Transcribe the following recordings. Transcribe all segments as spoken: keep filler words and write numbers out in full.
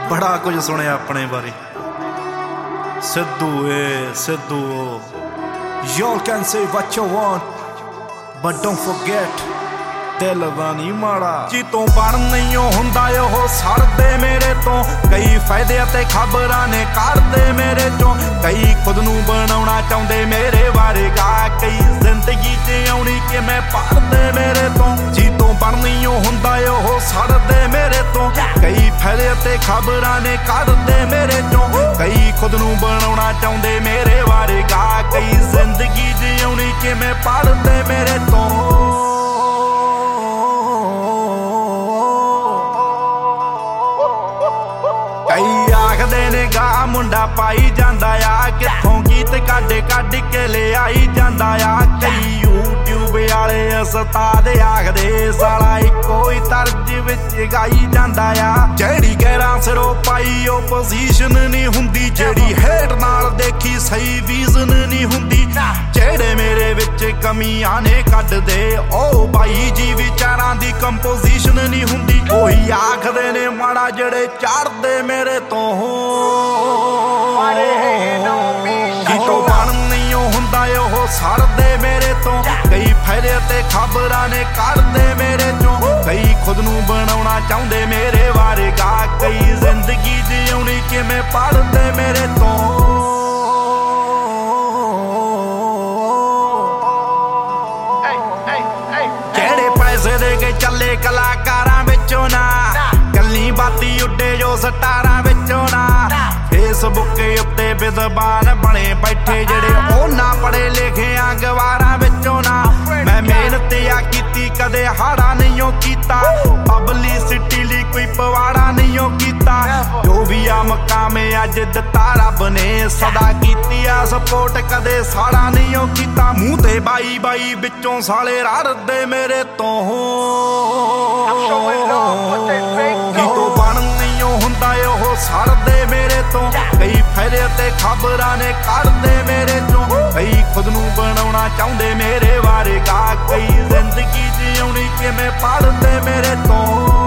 बड़ा कुछ सुने अपने बारे। सिद्धू ए Sidhu y'all can say what you want but don't forget दिल दा नहीं माड़ा। जितों पढ़ नहीं हुंदा ओह सड़दे मेरे तो कई फायदे ते खबरां ने करदे मेरे चों कई खुद नूं बनाउणा चाहुंदे मेरे बारे गा कई जिंदगी च आउणी कि मैं पढ़दे मेरे तो जितों पढ़ नहीं हुंदा ओह सड़दे मेरे तो कई फायदे ते खबरां ने करदे मेरे चों कई खुद नूं बनाउणा चाहुंदे मेरे बारे गा कई जिंदगी च आउणी कि मैं पढ़दे मेरे तो कई आखदे ने गा मुंडा पाई जांदा आ कित्थों गीत कढ कढ के ले आई जांदा आ कई यूट्यूब वाले उस्ताद आखदे साला इक्को ही तर्ज विच गाई जांदा आ जेड़ी गैरां सिरों पाई ओ पोजीशन नहीं हुंदी जेड़ी हेट नाल देखी सही विजन नहीं हुंदी जेड़े मेरे विच कमियां ने कढ दे ओ भाई जी विचारां दी कंपोजिशन नहीं हुंदी कोई आखदे ने माड़ा जेड़े चढ़दे मेरे तो जितों पढ़ नहीं हुंदा ओह सड़दे मेरे तो कई फायदे ते खबरां ने करदे मेरे चों कई खुद नूं बनाउणा चाहुंदे मेरे बारे गा कई जिंदगी जिउणी किवें पढ़दे मेरे तो जेड़े पैसे दे के चले कलाकारां विचों ना कल्ली बाती उड्डे जो सटारां विचों ना फेसबुक उत्ते विद्वान बने बैठे जेड़े ओना पढ़े लिखे गवारां विचों ना मैं मेहनत आ कीती कदे हाड़ा नहीं कीता पब्लिसिटी लई कोई पवाड़ा नहीं कीता जो भी आ मकाम अज दिता रब ने सदा कीती आ सपोर्ट कदे साड़ा नहीं कीता मूंह ते बाई बाई विचों साले रड़दे मेरे तो जितों पढ़ नहीं हुंदा ओह सड़दे मेरे तो कई फायदे ते खबरां ने करदे मेरे चों कई खुद नूं बनाउणा चाहुंदे मेरे बारे गा कई जिंदगी जिउणी किवें पढ़दे मेरे तो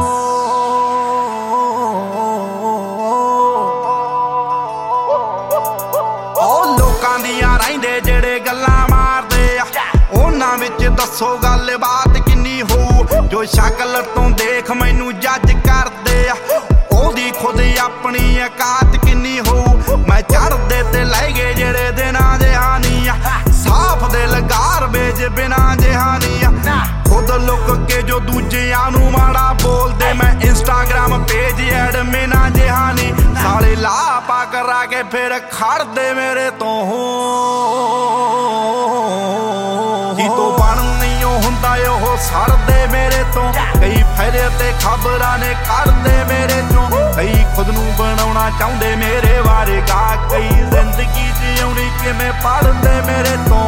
ओ लोकां दियां रहिंदे जेड़े गल्लां मारदे आ उन्हां विच दस्सो गल बात किन्नी होऊ जो शक्ल तो देख मैनू जज करदे आ ओदी खुद अपनी औकात किन्नी होऊ मैं चढ़दे ते लै गए जेड़े दिनां जहानी साफ दिल गारबेज बिना जहानी खुद लुक के जो दूजियां नू माड़ा बोलदे मैं इंस्टाग्राम पेज एडमिना जहानी साले ला पा करा के फिर खड़दे मेरे तो जितों पढ़ नहीं हुंदा ओह सड़दे मेरे तो कई फायदे ते खबरां ने करदे मेरे चों कई खुद नूं बनाउणा चाहुंदे मेरे बारे गा कई जिंदगी जिउणी किवें पढ़दे मेरे तो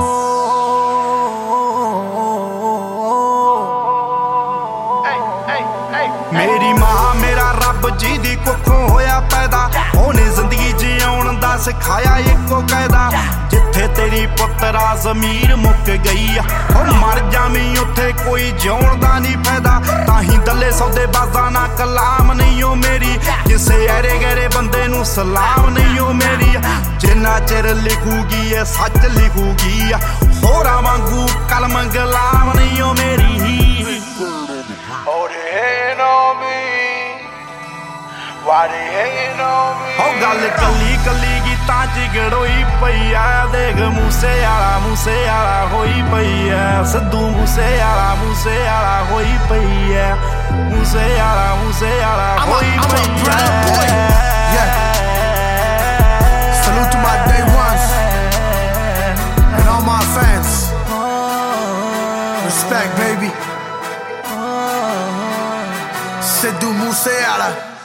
मेरी मां मेरा रब जी दी कुखों होया पैदा ओने जिंदगी जिउण दा सिखाया इक्को कायदा जिथे तेरी पुत्तरा ज़मीर मुक गई ओ मर जावी उत्थे कोई जिउण दा नहीं फायदा ताही दले सौदे बाज़ा ना कलाम नहीं ओ मेरी किसे ऐरे गैरे बंदे नू सलाम नहीं ओ मेरी जिन्ना चिर लिखूगी ए सच लिखूगी होरा वांगू कलम गलाम नहीं ओ मेरी ओ गल कली कली गीतां च गड़ोई पई आ देख मूसे आला मूसे आला होई पई है सिद्धू मूसे आला मूसे आला होई पई है मूसे आला मूसे आला होई पई है Salute to my day ones and all my fans. Respect, baby. Sidhu Moosewala.